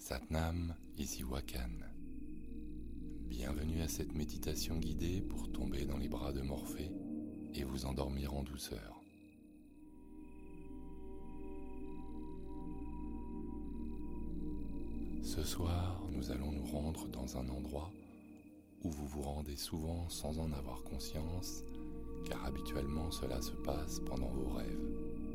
Satnam, ici Wakan. Bienvenue à cette méditation guidée pour tomber dans les bras de Morphée et vous endormir en douceur. Ce soir, nous allons nous rendre dans un endroit où vous vous rendez souvent sans en avoir conscience, car habituellement cela se passe pendant vos rêves.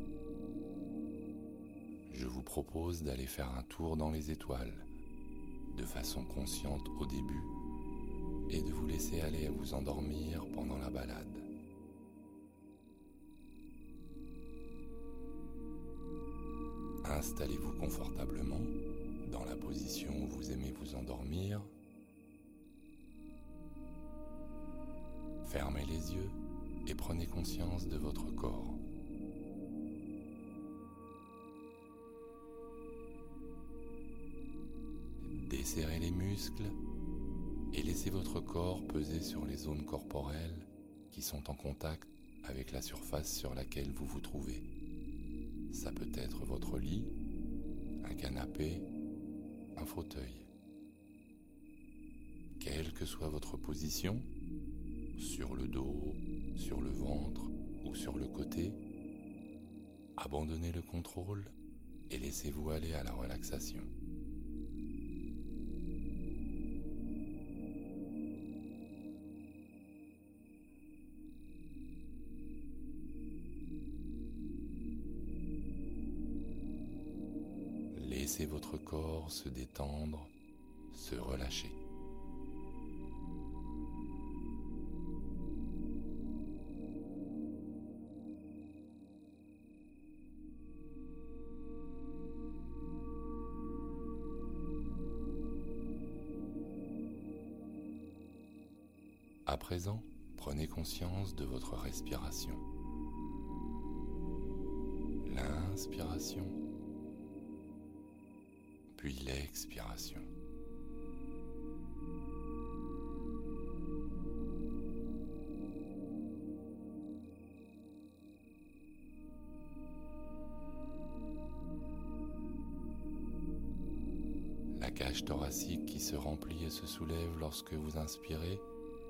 Je vous propose d'aller faire un tour dans les étoiles, de façon consciente au début, et de vous laisser aller à vous endormir pendant la balade. Installez-vous confortablement dans la position où vous aimez vous endormir. Fermez les yeux et prenez conscience de votre corps. Desserrez les muscles et laissez votre corps peser sur les zones corporelles qui sont en contact avec la surface sur laquelle vous vous trouvez. Ça peut être votre lit, un canapé, un fauteuil. Quelle que soit votre position, sur le dos, sur le ventre ou sur le côté, abandonnez le contrôle et laissez-vous aller à la relaxation. Laissez votre corps se détendre, se relâcher. À présent, prenez conscience de votre respiration. L'inspiration, puis l'expiration. La cage thoracique qui se remplit et se soulève lorsque vous inspirez,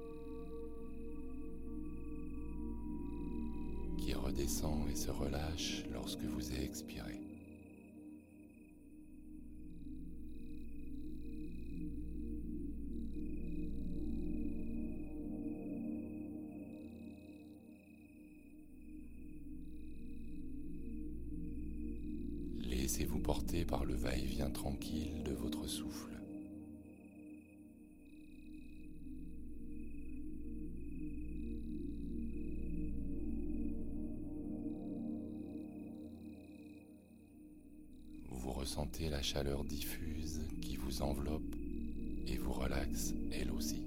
qui redescend et se relâche lorsque vous expirez. Laissez-vous porter par le va-et-vient tranquille de votre souffle. Vous ressentez la chaleur diffuse qui vous enveloppe et vous relaxe elle aussi.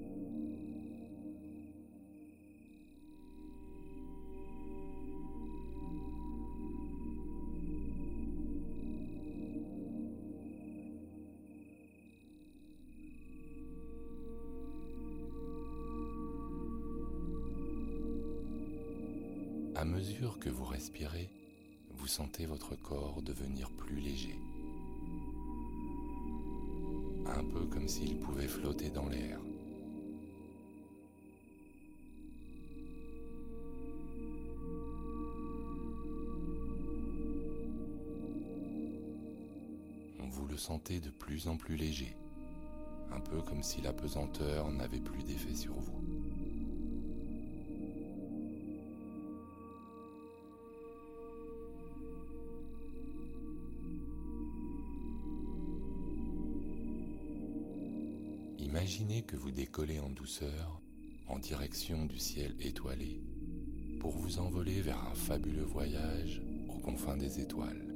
À mesure que vous respirez, vous sentez votre corps devenir plus léger. Un peu comme s'il pouvait flotter dans l'air. Vous le sentez de plus en plus léger, un peu comme si la pesanteur n'avait plus d'effet sur vous. Imaginez que vous décollez en douceur en direction du ciel étoilé pour vous envoler vers un fabuleux voyage aux confins des étoiles.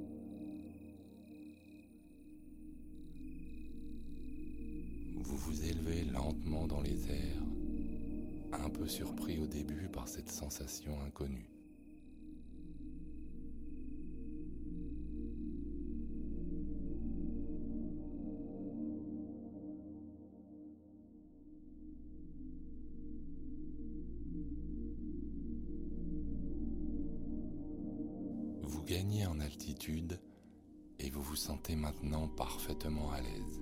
Vous vous élevez lentement dans les airs, un peu surpris au début par cette sensation inconnue. Vous gagnez en altitude et vous vous sentez maintenant parfaitement à l'aise.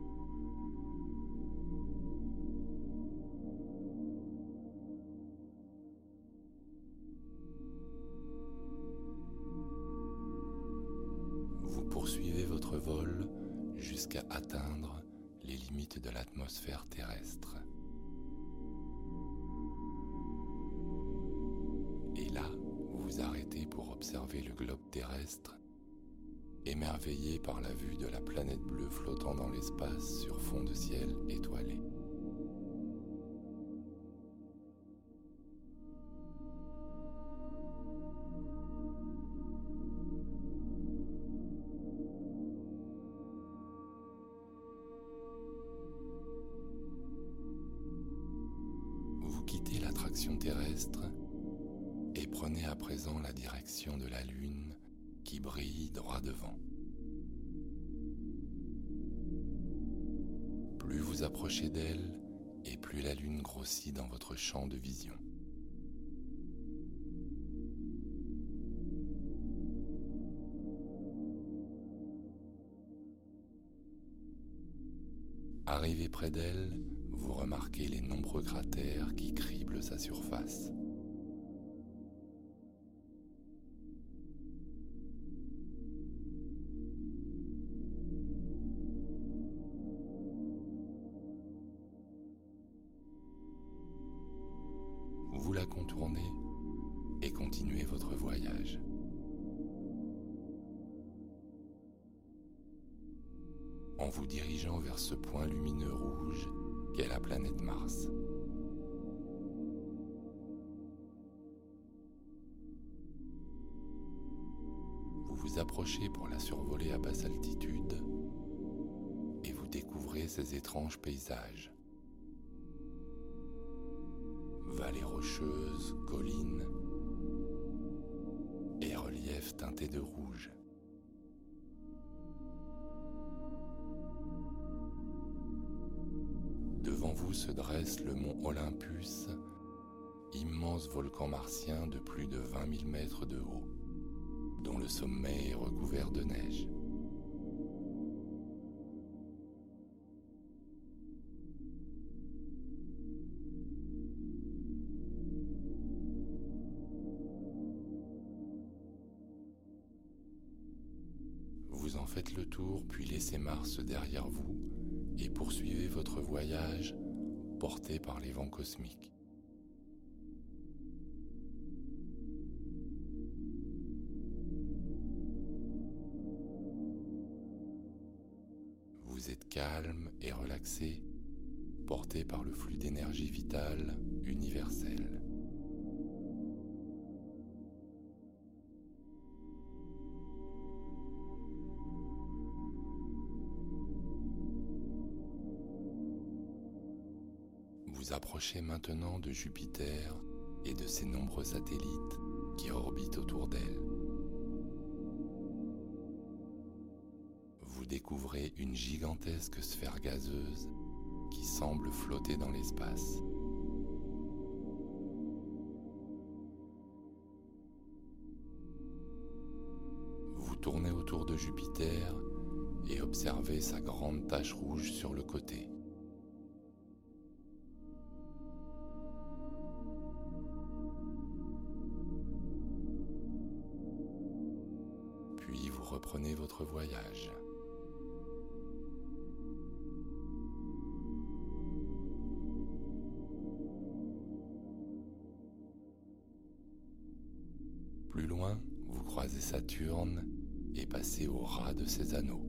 Vous poursuivez votre vol jusqu'à atteindre les limites de l'atmosphère terrestre. Et là, vous vous arrêtez pour observer le globe terrestre, émerveillé par la vue de la planète bleue flottant dans l'espace sur fond de ciel étoilé. Vous quittez l'attraction terrestre et prenez à présent la direction de la Lune qui brille droit devant. Plus vous approchez d'elle, et plus la Lune grossit dans votre champ de vision. Arrivé près d'elle, vous remarquez les nombreux cratères qui criblent sa surface. Vous la contournez et continuez votre voyage. En vous dirigeant vers ce point lumineux rouge qu'est la planète Mars. Vous vous approchez pour la survoler à basse altitude et vous découvrez ces étranges paysages. Vallées rocheuses, collines et reliefs teintés de rouge. Devant vous se dresse le mont Olympus, immense volcan martien de plus de 20 000 mètres de haut, dont le sommet est recouvert de neige. Vous en faites le tour, puis laissez Mars derrière vous et poursuivez votre voyage porté par les vents cosmiques. Vous êtes calme et relaxé, porté par le flux d'énergie vitale universelle. Vous approchez maintenant de Jupiter et de ses nombreux satellites qui orbitent autour d'elle. Vous découvrez une gigantesque sphère gazeuse qui semble flotter dans l'espace. Vous tournez autour de Jupiter et observez sa grande tache rouge sur le côté. Puis vous reprenez votre voyage. Plus loin, vous croisez Saturne et passez au ras de ses anneaux.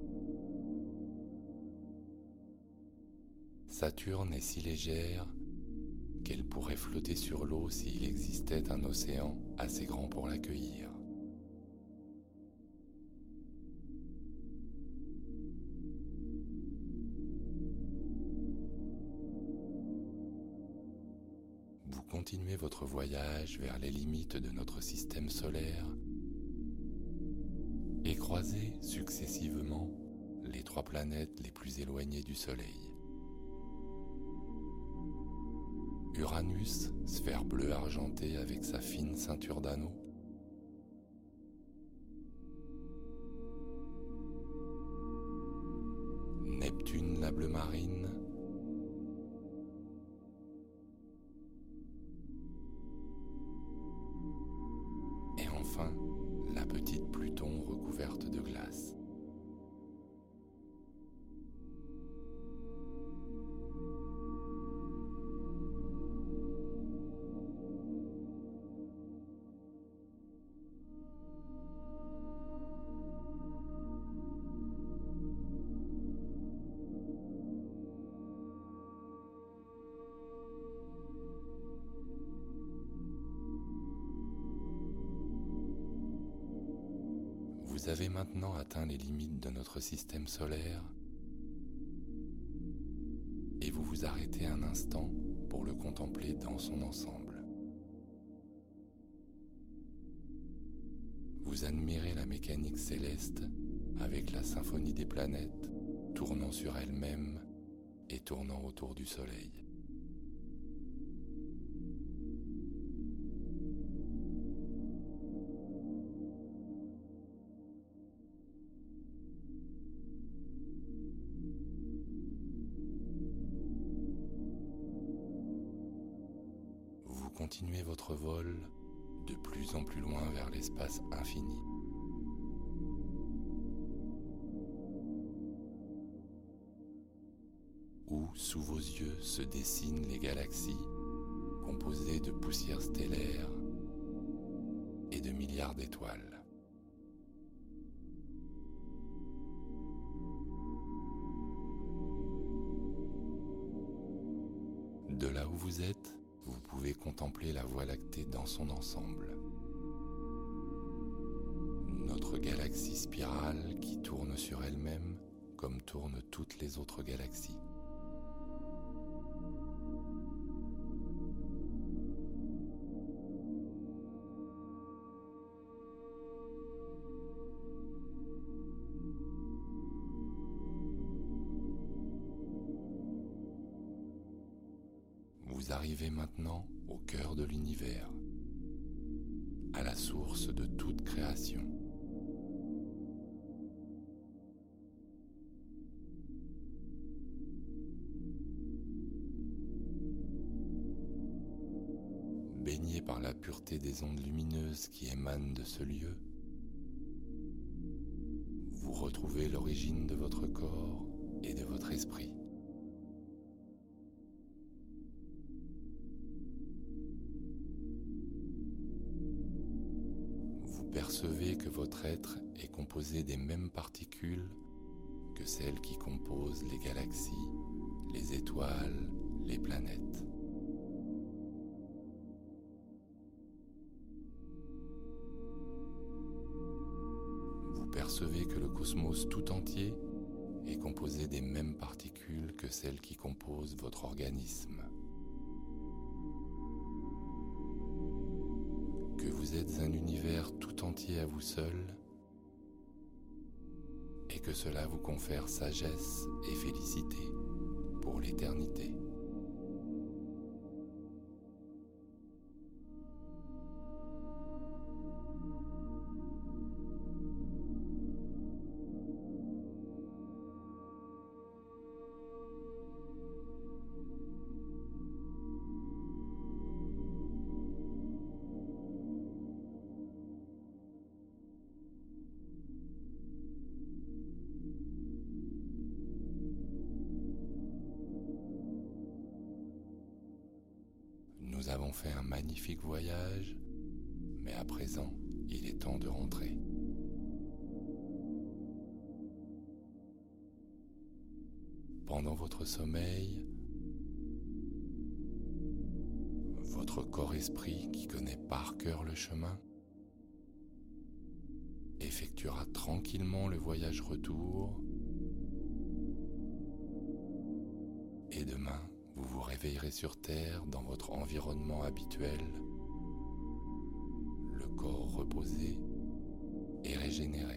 Saturne est si légère qu'elle pourrait flotter sur l'eau s'il existait un océan assez grand pour l'accueillir. Vous continuez votre voyage vers les limites de notre système solaire et croisez successivement les 3 planètes les plus éloignées du Soleil. Uranus, sphère bleue argentée avec sa fine ceinture d'anneaux. marine, et enfin la petite Pluton recouverte de glace. Vous avez maintenant atteint les limites de notre système solaire et vous vous arrêtez un instant pour le contempler dans son ensemble. Vous admirez la mécanique céleste avec la symphonie des planètes tournant sur elles-mêmes et tournant autour du Soleil. Continuez votre vol de plus en plus loin vers l'espace infini. Où, sous vos yeux, se dessinent les galaxies composées de poussière stellaire et de milliards d'étoiles. De là où vous êtes, vous pouvez contempler la Voie lactée dans son ensemble. Notre galaxie spirale qui tourne sur elle-même comme tournent toutes les autres galaxies. Vous arrivez maintenant au cœur de l'univers, à la source de toute création. Baigné par la pureté des ondes lumineuses qui émanent de ce lieu, vous retrouvez l'origine de votre corps et de votre esprit. Percevez que votre être est composé des mêmes particules que celles qui composent les galaxies, les étoiles, les planètes. Vous percevez que le cosmos tout entier est composé des mêmes particules que celles qui composent votre organisme. Que vous êtes un univers tout entier à vous seul et que cela vous confère sagesse et félicité pour l'éternité. Nous avons fait un magnifique voyage, mais à présent, il est temps de rentrer. Pendant votre sommeil, votre corps-esprit qui connaît par cœur le chemin effectuera tranquillement le voyage retour et demain, vous vous réveillerez sur Terre dans votre environnement habituel, le corps reposé et régénéré.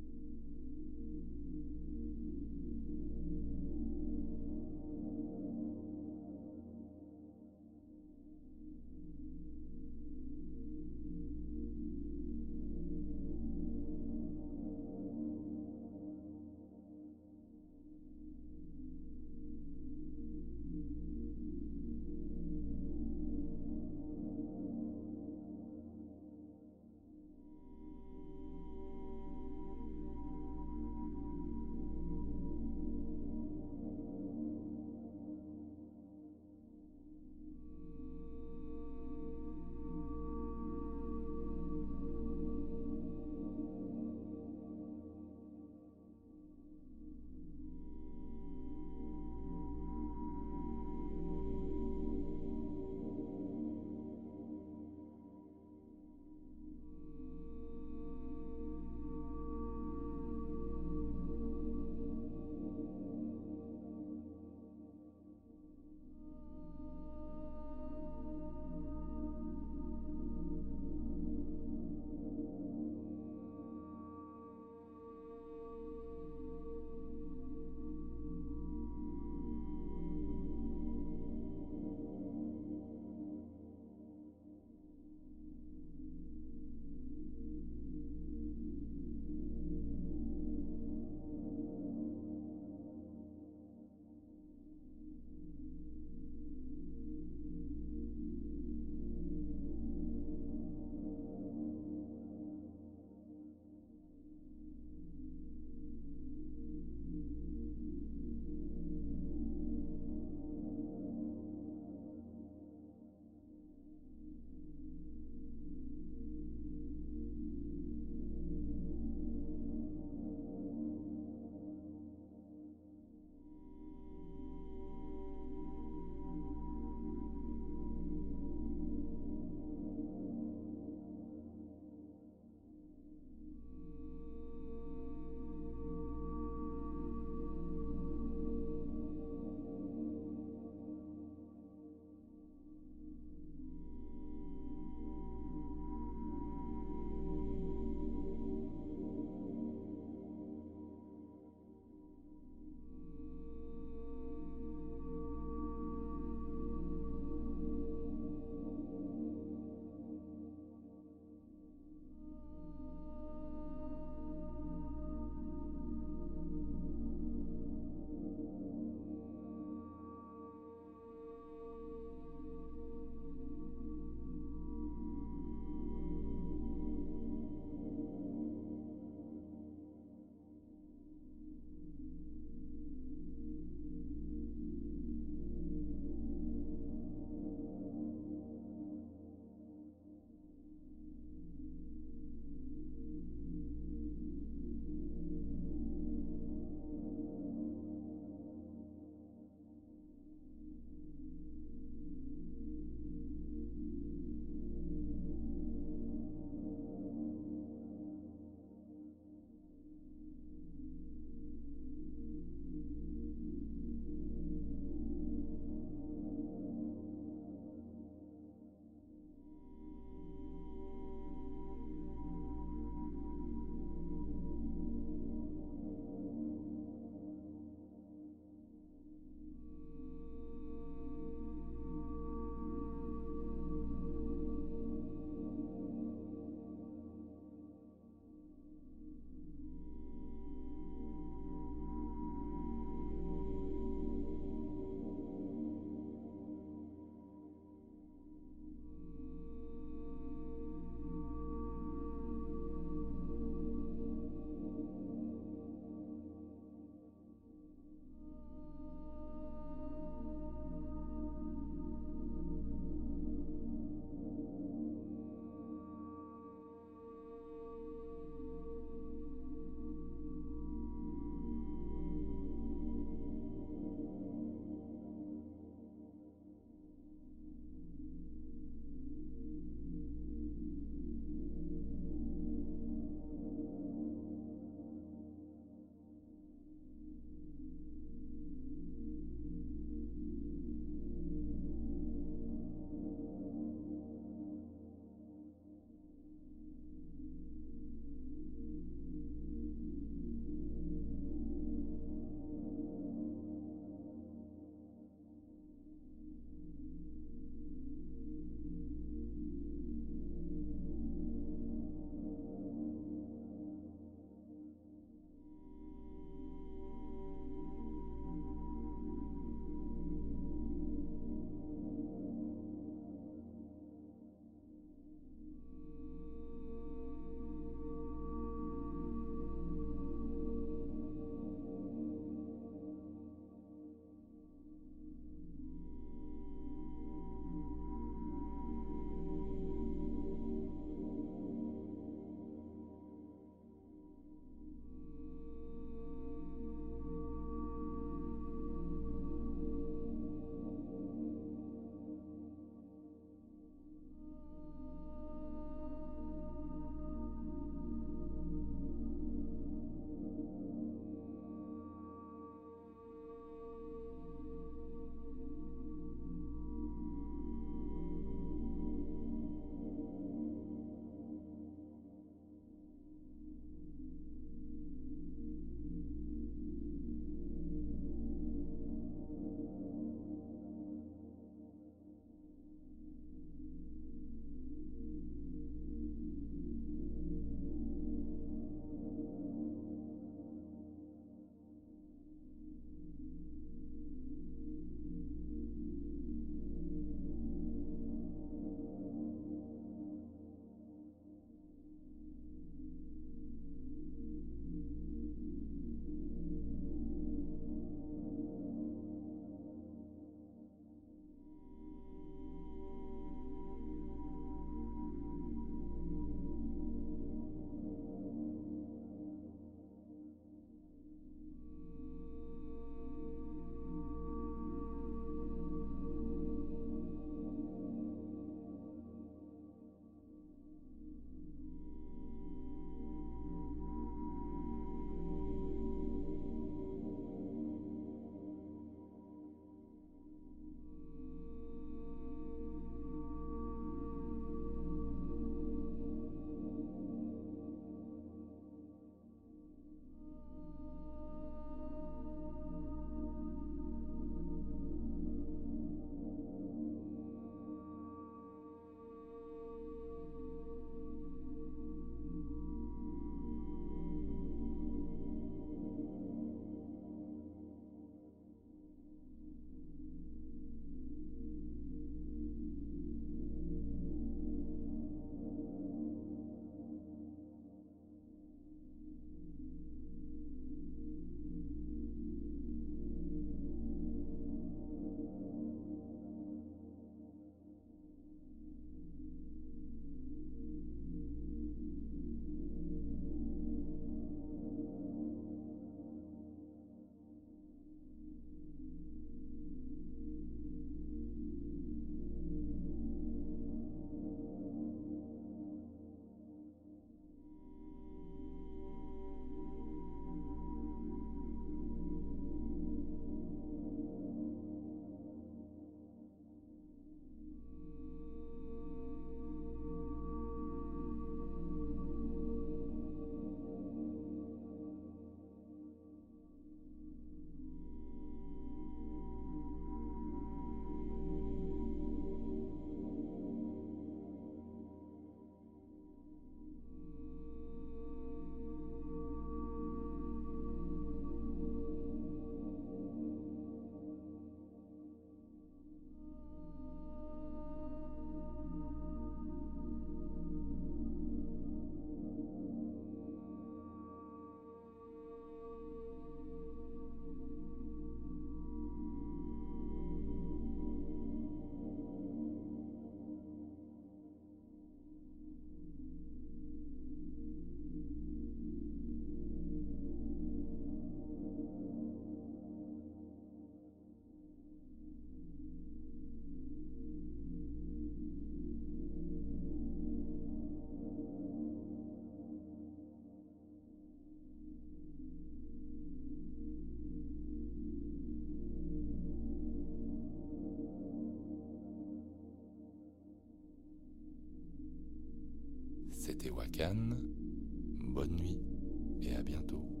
C'était Wakan, bonne nuit et à bientôt.